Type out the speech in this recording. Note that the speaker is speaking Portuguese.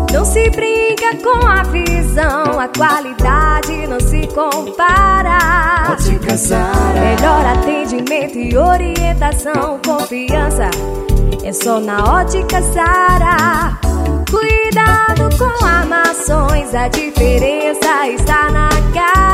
Não se brinca com a visão, a qualidade não se compara. Ótica Sara, melhor atendimento e orientação, confiança é só na Ótica Sara. Cuidado com armações, a diferença está na cara.